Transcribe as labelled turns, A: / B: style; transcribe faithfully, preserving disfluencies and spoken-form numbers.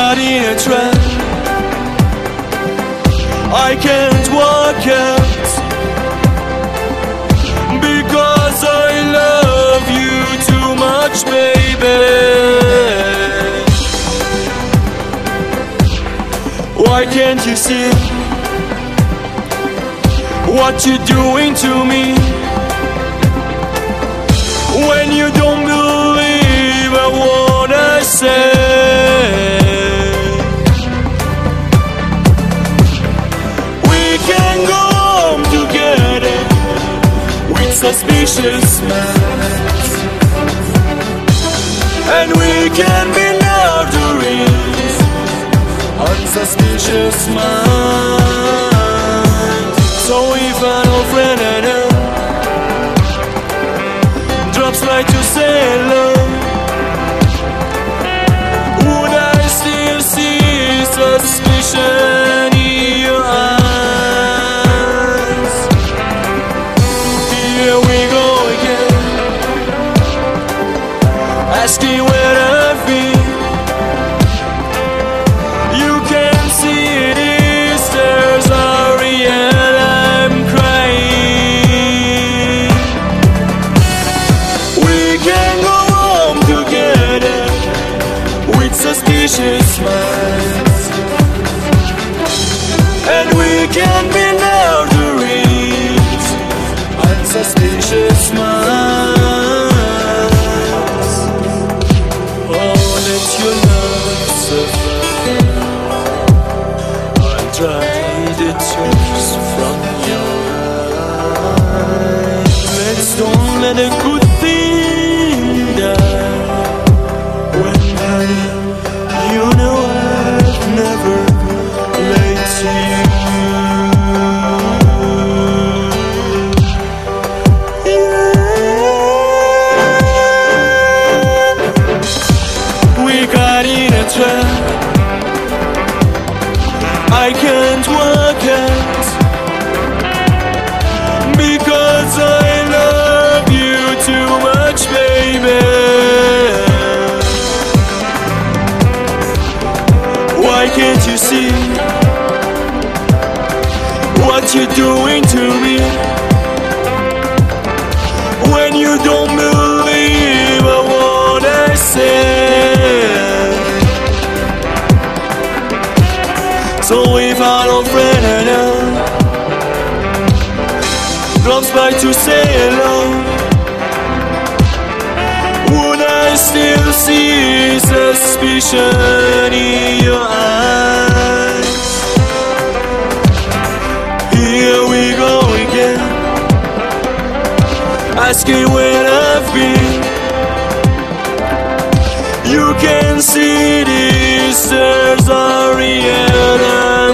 A: got in a trap. I can't walk out because I love you too much, baby. Why can't you see what you're doing to me? When you don't believe a word I say, we can go home together with suspicious minds, and we can be murderers on suspicious minds. So if an old friend I know drops by to say hello, would I still see suspicion in your eyes? Here we go again, asking where I've been. You can see these stars are real, I'm crying. We can go home together with suspicious minds, and we can be murderers on suspicious minds. Oh, let your love suffer and dry the tears from your eyes. Let's don't let a good thing die. When honey, you know I've never lied to you. Yeah. We got in a trap. I can't work out because I love you too much, baby. Why can't you see what you're doing to me? When you don't believe a word I say. So if an old friend I know drops by to say hello, would I still see suspicion in your eyes? Here we go again, asking where I've been. You can see these stars are real.